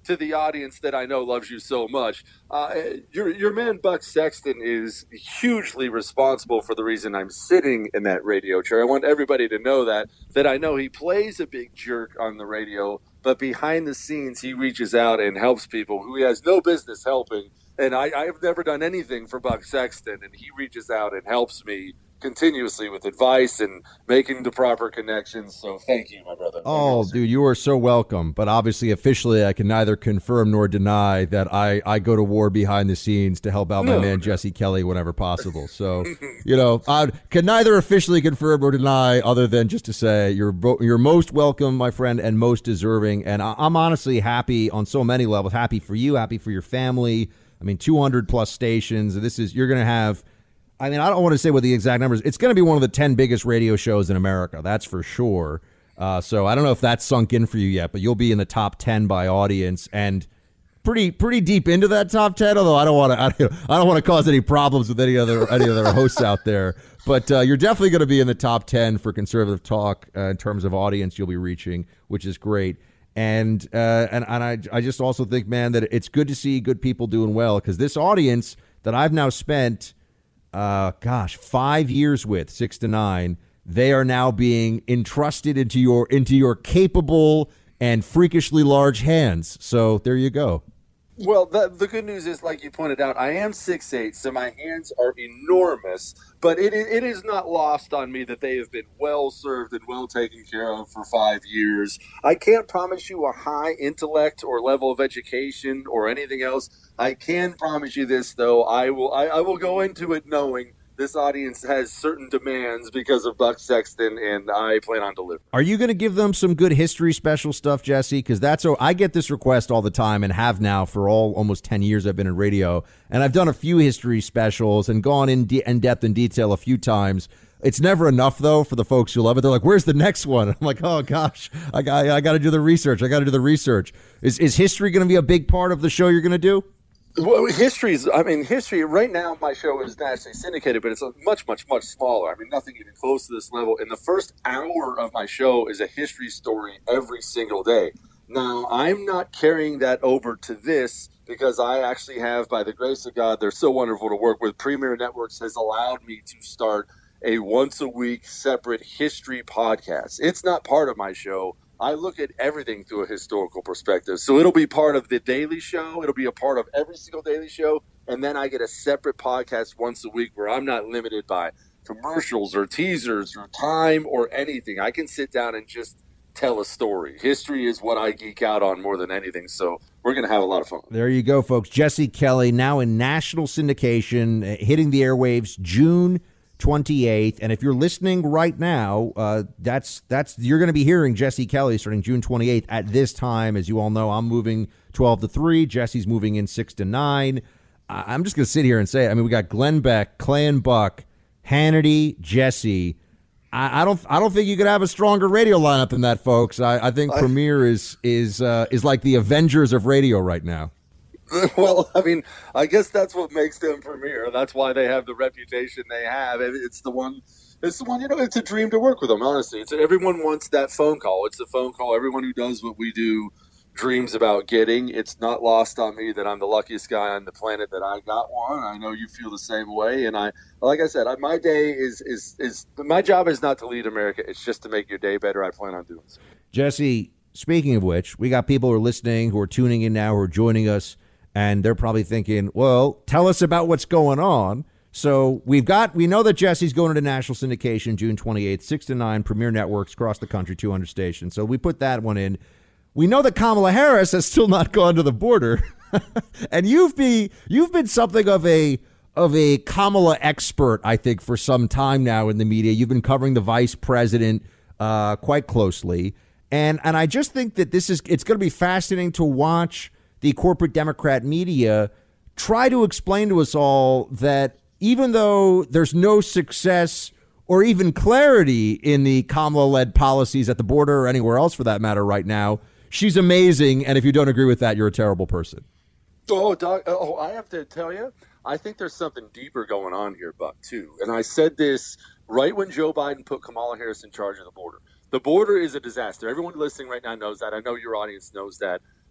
to the audience that I know loves you so much. Uh, your your man Buck Sexton is hugely responsible for the reason I'm sitting in that radio chair. I want everybody to know that that I know he plays a big jerk on the radio, but behind the scenes he reaches out and helps people who he has no business helping. And I, I've never done anything for Buck Sexton, and he reaches out and helps me continuously with advice and making the proper connections. So thank you, my brother. Oh, dude, you are so welcome. But obviously, officially, I can neither confirm nor deny that I, I go to war behind the scenes to help out my no, man, no. Jesse Kelly, whenever possible. So, you know, I can neither officially confirm or deny other than just to say you're, you're most welcome, my friend, and most deserving. And I'm honestly happy on so many levels. Happy for you, happy for your family. I mean, two hundred plus stations. This is, you're going to have, I mean, I don't want to say what the exact numbers. It's going to be one of the ten biggest radio shows in America. That's for sure. Uh, so I don't know if that's sunk in for you yet, but you'll be in the top ten by audience and pretty pretty deep into that top ten. Although I don't want to I don't, I don't want to cause any problems with any other any other hosts out there. But uh, you're definitely going to be in the top ten for conservative talk uh, in terms of audience you'll be reaching, which is great. And uh, and and I I just also think, man, that it's good to see good people doing well, because this audience that I've now spent. Uh, gosh, five years with six to nine, they are now being entrusted into your into your capable and freakishly large hands. So there you go. Well, the, the good news is, like you pointed out, I am six eight, so my hands are enormous, but it, it is not lost on me that they have been well served and well taken care of for five years. I can't promise you a high intellect or level of education or anything else. I can promise you this, though. I will I, I will go into it knowing this audience has certain demands because of Buck Sexton, and I plan on delivering. Are you going to give them some good history special stuff, Jesse? Because that's oh, I get this request all the time and have now for all almost ten years I've been in radio, and I've done a few history specials and gone in, de- in depth and detail a few times. It's never enough, though, for the folks who love it. They're like, where's the next one? I'm like, oh, gosh, I got, I got to do the research. I got to do the research. Is, is history going to be a big part of the show you're going to do? Well, history is, I mean, history, right now my show is nationally syndicated, but it's a much, much, much smaller. I mean, nothing even close to this level. And the first hour of my show is a history story every single day. Now, I'm not carrying that over to this because I actually have, by the grace of God, they're so wonderful to work with. Premier Networks has allowed me to start a once-a-week separate history podcast. It's not part of my show. I look at everything through a historical perspective. So it'll be part of the Daily Show. It'll be a part of every single Daily Show. And then I get a separate podcast once a week where I'm not limited by commercials or teasers or time or anything. I can sit down and just tell a story. History is what I geek out on more than anything. So we're going to have a lot of fun. There you go, folks. Jesse Kelly, now in national syndication, hitting the airwaves June twenty-eighth, and if you're listening right now, uh, that's that's you're going to be hearing Jesse Kelly starting June twenty-eighth at this time. As you all know, I'm moving twelve to three. Jesse's moving in six to nine. I- I'm just going to sit here and say, I mean, we got Glenn Beck, Clay and Buck, Hannity, Jesse. I, I don't I don't think you could have a stronger radio lineup than that, folks. I, I think I, Premier is is uh, is like the Avengers of radio right now. Well, I mean, I guess that's what makes them Premier. That's why they have the reputation they have. It's the one, it's the one, you know, it's a dream to work with them, honestly. It's everyone wants that phone call. It's the phone call everyone who does what we do dreams about getting. It's not lost on me that I'm the luckiest guy on the planet that I got one. I know you feel the same way. And I, like I said, I, my day is, is, is, my job is not to lead America. It's just to make your day better. I plan on doing so. Jesse, speaking of which, we got people who are listening, who are tuning in now, who are joining us. And they're probably thinking, well, tell us about what's going on. So we've got, we know that Jesse's going into national syndication June twenty-eighth, six to nine, Premier Networks across the country, two hundred stations. So we put that one in. We know that Kamala Harris has still not gone to the border. And you've been, you've been something of a, of a Kamala expert, I think, for some time now in the media. You've been covering the vice president uh, quite closely. And, and I just think that this is, it's going to be fascinating to watch the corporate Democrat media try to explain to us all that even though there's no success or even clarity in the Kamala-led policies at the border or anywhere else for that matter right now, she's amazing. And if you don't agree with that, you're a terrible person. Oh, Doc, oh, I have to tell you, I think there's something deeper going on here, Buck, too. And I said this right when Joe Biden put Kamala Harris in charge of the border. The border is a disaster. Everyone listening right now knows that. I know your audience knows that.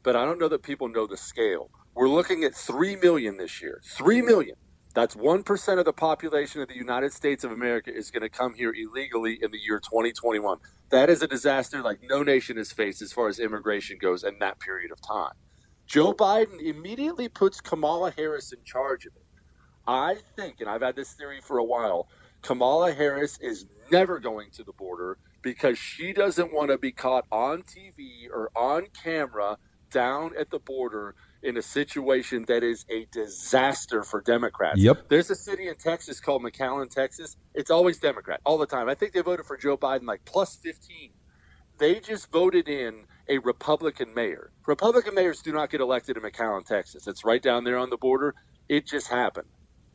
but I don't know that people know the scale. We're looking at three million this year. three million. That's one percent of the population of the United States of America is going to come here illegally in the year twenty twenty-one. That is a disaster like no nation has faced as far as immigration goes in that period of time. Joe Biden immediately puts Kamala Harris in charge of it. I think, and I've had this theory for a while, Kamala Harris is never going to the border because she doesn't want to be caught on T V or on camera down at the border in a situation that is a disaster for Democrats. Yep. There's a city in Texas called McAllen, Texas. It's always Democrat all the time. I think they voted for Joe Biden like plus fifteen. They just voted in a Republican mayor. Republican mayors do not get elected in McAllen, Texas. It's right down there on the border. It just happened.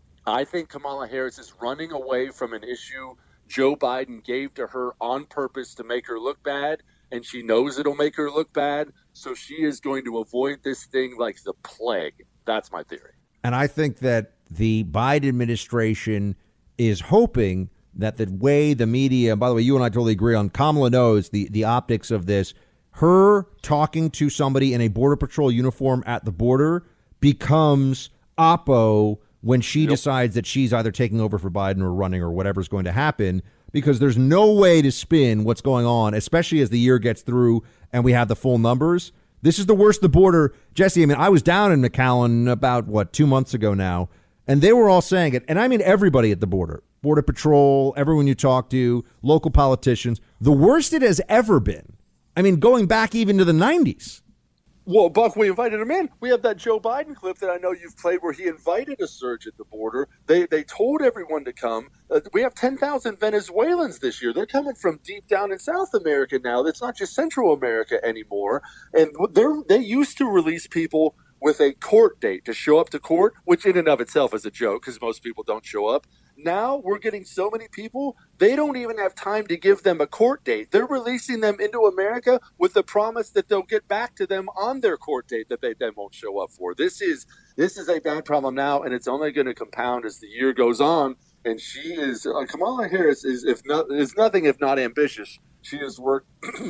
I think Kamala Harris is running away from an issue Joe Biden gave to her on purpose to make her look bad, and she knows it'll make her look bad, so she is going to avoid this thing like the plague. That's my theory. And I think that the Biden administration is hoping that the way the media, by the way, you and I totally agree on, Kamala knows the, the optics of this. Her talking to somebody in a Border Patrol uniform at the border becomes Oppo when she yep. decides that she's either taking over for Biden or running or whatever's going to happen, because there's no way to spin what's going on, especially as the year gets through and we have the full numbers. This is the worst the border. Jesse, I mean, I was down in McAllen about, what, two months ago now, and they were all saying it. And I mean everybody at the border, Border Patrol, everyone you talk to, local politicians, the worst it has ever been. I mean, going back even to the nineties. Well, Buck, we invited him in. We have that Joe Biden clip that I know you've played where he invited a surge at the border. They they told everyone to come. Uh, we have ten thousand Venezuelans this year. They're coming from deep down in South America now. It's not just Central America anymore. And they're, they used to release people with a court date to show up to court, which in and of itself is a joke because most people don't show up. Now we're getting so many people, they don't even have time to give them a court date. They're releasing them into America with the promise that they'll get back to them on their court date that they then won't show up for. This is this is a bad problem now, and it's only going to compound as the year goes on. And she is uh, Kamala Harris is if not is nothing if not ambitious. She has worked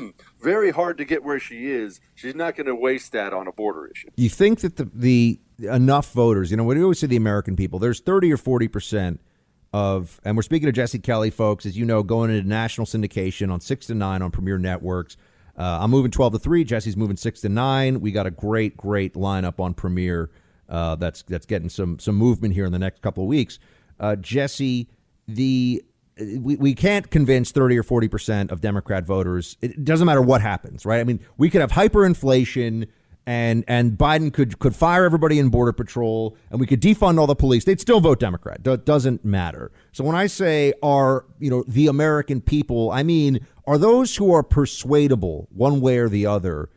very hard to get where she is. She's not going to waste that on a border issue. You think that the, the enough voters, you know, when we always say the American people, there's thirty or forty percent of, and we're speaking to Jesse Kelly, folks, as you know, going into national syndication on six to nine on Premier Networks. Uh, I'm moving twelve to three. Jesse's moving six to nine. We got a great, great lineup on Premier uh, that's that's getting some some movement here in the next couple of weeks. Uh, Jesse, the we, we can't convince thirty or forty percent of Democrat voters. It doesn't matter what happens, right? I mean, we could have hyperinflation and and Biden could could fire everybody in Border Patrol and we could defund all the police. They'd still vote Democrat. It doesn't matter. So when I say are, you know, the American people, I mean, are those who are persuadable one way or the other,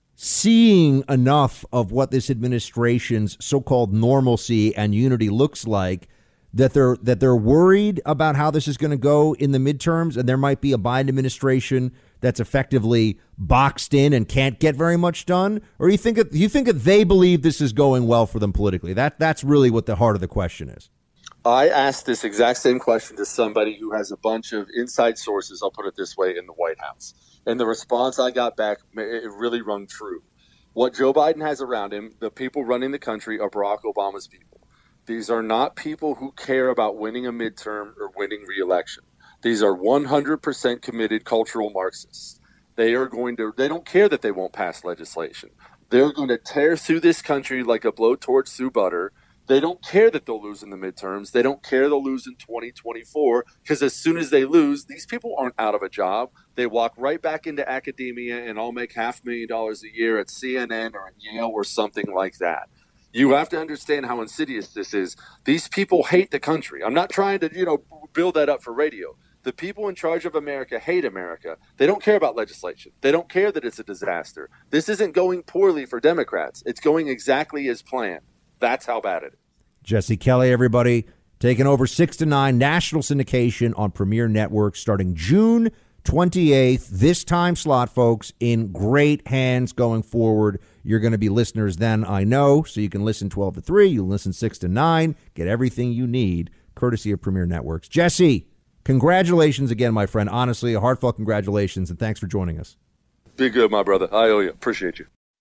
seeing enough of what this administration's so-called normalcy and unity looks like, that they're that they're worried about how this is going to go in the midterms, and there might be a Biden administration that's effectively boxed in and can't get very much done? Or you think that you think that they believe this is going well for them politically? That that's really what the heart of the question is. I asked this exact same question to somebody who has a bunch of inside sources, I'll put it this way, in the White House. And the response I got back, it really rung true. What Joe Biden has around him, the people running the country, are Barack Obama's people. These are not people who care about winning a midterm or winning re-election. These are one hundred percent committed cultural Marxists. They are going to, they don't care that they won't pass legislation. They're going to tear through this country like a blowtorch through butter. They don't care that they'll lose in the midterms. They don't care they'll lose in twenty twenty-four, because as soon as they lose, these people aren't out of a job. They walk right back into academia and all make half a million dollars a year at C N N or at Yale or something like that. You have to understand how insidious this is. These people hate the country. I'm not trying to, you know, build that up for radio. The people in charge of America hate America. They don't care about legislation. They don't care that it's a disaster. This isn't going poorly for Democrats. It's going exactly as planned. That's how bad it is. Jesse Kelly, everybody, taking over six to nine national syndication on Premier Networks starting June twenty-eighth. This time slot, folks, in great hands going forward. You're going to be listeners then, I know, so you can listen twelve to three. You listen six to nine. Get everything you need, courtesy of Premier Networks. Jesse, congratulations again, my friend. Honestly, a heartfelt congratulations, and thanks for joining us. Be good, my brother. I owe you. Appreciate you.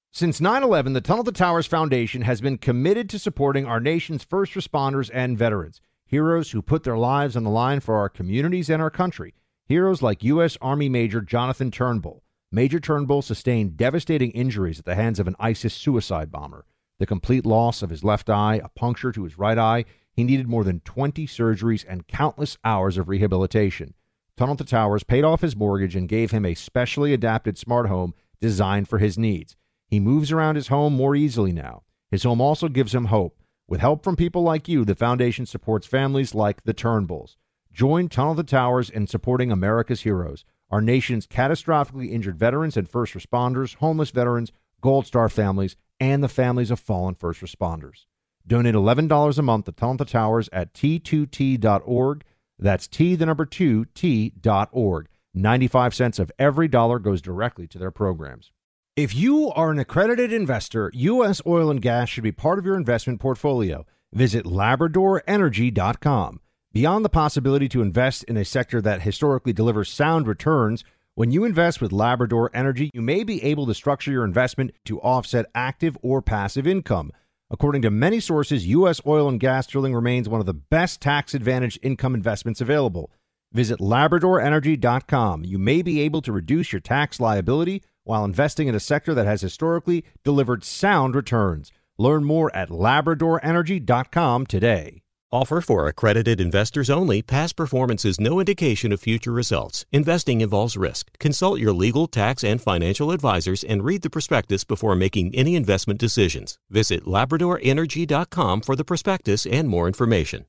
Since nine eleven, the Tunnel to Towers Foundation has been committed to supporting our nation's first responders and veterans, heroes who put their lives on the line for our communities and our country. Heroes like U S. Army Major Jonathan Turnbull. Major Turnbull sustained devastating injuries at the hands of an ISIS suicide bomber. The complete loss of his left eye, a puncture to his right eye. He needed more than twenty surgeries and countless hours of rehabilitation. Tunnel to Towers paid off his mortgage and gave him a specially adapted smart home designed for his needs. He moves around his home more easily now. His home also gives him hope. With help from people like you, the foundation supports families like the Turnbulls. Join Tunnel to Towers in supporting America's heroes, our nation's catastrophically injured veterans and first responders, homeless veterans, Gold Star families, and the families of fallen first responders. Donate eleven dollars a month to Tunnel to Towers at T two T dot org. That's T, the number two, T dot org. ninety-five cents of every dollar goes directly to their programs. If you are an accredited investor, U S oil and gas should be part of your investment portfolio. Visit Labrador Energy dot com. Beyond the possibility to invest in a sector that historically delivers sound returns, when you invest with Labrador Energy, you may be able to structure your investment to offset active or passive income. According to many sources, U S oil and gas drilling remains one of the best tax-advantaged income investments available. Visit Labrador Energy dot com. You may be able to reduce your tax liability while investing in a sector that has historically delivered sound returns. Learn more at Labrador Energy dot com today. Offer for accredited investors only. Past performance is no indication of future results. Investing involves risk. Consult your legal, tax, and financial advisors and read the prospectus before making any investment decisions. Visit Labrador Energy dot com for the prospectus and more information.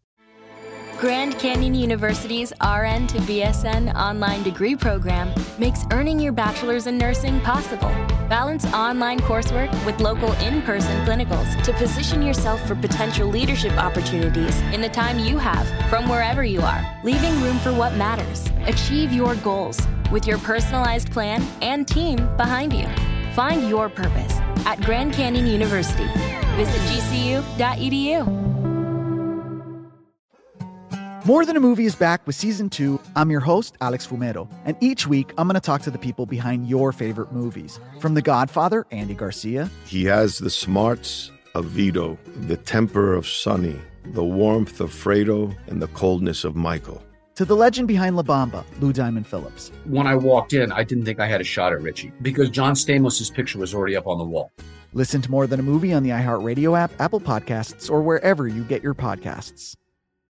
Grand Canyon University's R N to B S N online degree program makes earning your bachelor's in nursing possible. Balance online coursework with local in-person clinicals to position yourself for potential leadership opportunities in the time you have from wherever you are, leaving room for what matters. Achieve your goals with your personalized plan and team behind you. Find your purpose at Grand Canyon University. Visit G C U dot E D U. More Than a Movie is back with Season two. I'm your host, Alex Fumero, and each week I'm going to talk to the people behind your favorite movies. From The Godfather, Andy Garcia. He has the smarts of Vito, the temper of Sonny, the warmth of Fredo, and the coldness of Michael. To the legend behind La Bamba, Lou Diamond Phillips. When I walked in, I didn't think I had a shot at Richie because John Stamos' picture was already up on the wall. Listen to More Than a Movie on the iHeartRadio app, Apple Podcasts, or wherever you get your podcasts.